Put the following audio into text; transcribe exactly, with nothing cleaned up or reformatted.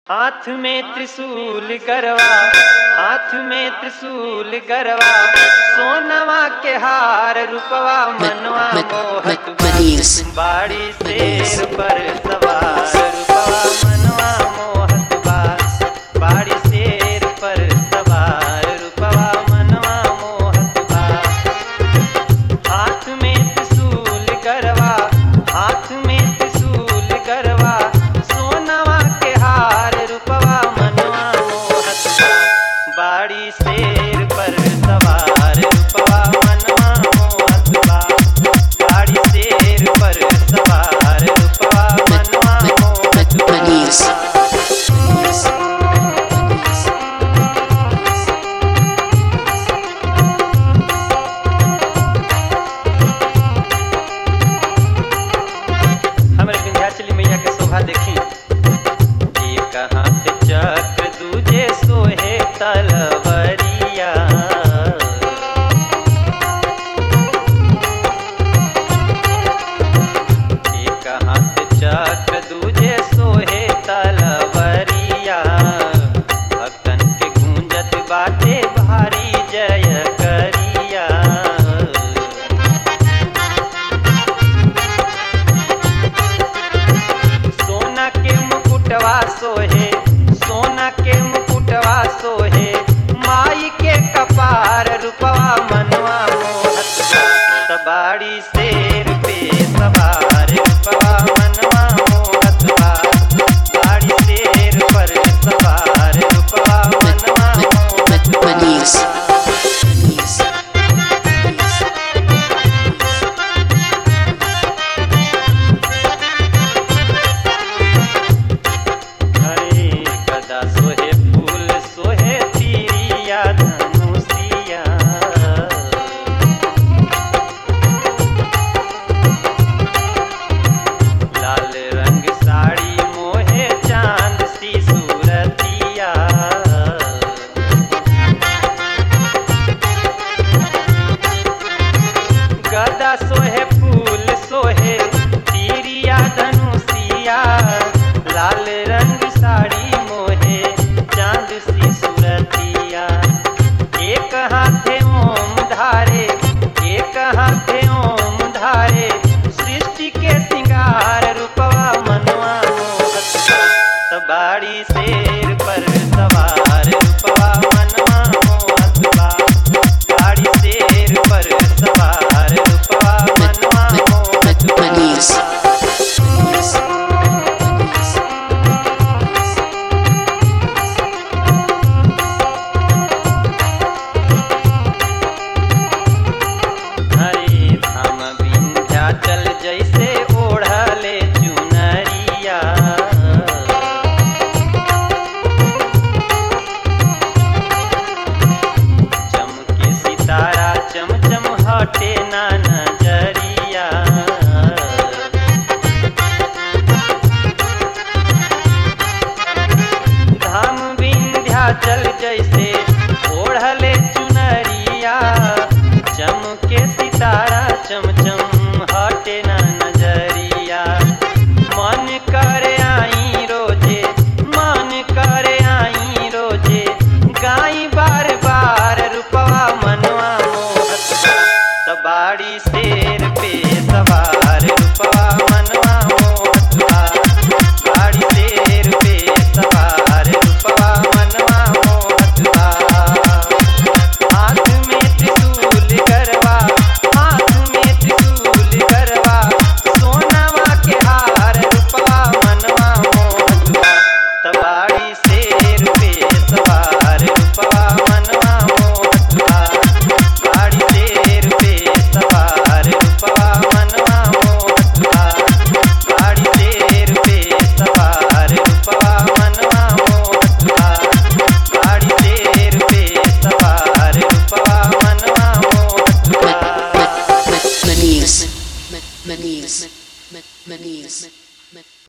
हाथ में त्रिशूल गरवा, हाथ में त्रिशूल गरवा, सोनवा के हार रूपवा मनवा मोहत बाड़ी शेर पर सवार रूपवा मनवा मोहत बा बाड़ी शेर पर सवार रूपवा मनवा मोहत बा। हाथ में त्रिशूल गरवा, हाथ में त्रिशूल गरवा, सोनवा के हार रूपवा मनवा मोहत बा बाड़ी शेर पर सवार रूपवा मनवा मोहत बा बाड़ी शेर पर सवार रूपवा मनवा मोहत बा। हमरे विंध्याचली मैया के शोभा देखी, एक हाथ चक्र दूजे सोहे तलवरिया, एक हाथ चक्र दूजे सोहे तलवरिया, भक्तन के गूंजत बाटे भारी जय करिया। सोना के मुकुटवा सोहे, सोना के मुकुटवा सोहे, माई के कपार रूपवा मनवा मोहत बा तबाड़ी शेर पे सवार रूपवा मनवा मोहत बा बाड़ी शेर पर सवार रूपवा मनवा मोहत बा। हरे गदा सोहे फूल सोहे तीरिया धनुषिया, लाल रंग साड़ी मोहे चांद सी सूरतिया, गदा सोहे फूल सोहे तीरिया धनुषिया, लाल रंग साड़ी मोहे चांद सी सूरतिया। एक हाथे ओम धारे, एक हाथे ओम धारे, सृष्टि के सिंगार रूपवा मनवा मोहत बा तबाड़ी शेर पर सवार रूपवा मनवा मोहत बा बाड़ी शेर पर सवार रूपवा मनवा मोहत बा। हरे धाम विंध्याचल जैसे ओढ़ले चुनरिया, चमके सितारा चमचम हटे ना नजरिया। धाम विंध्याचल जैसे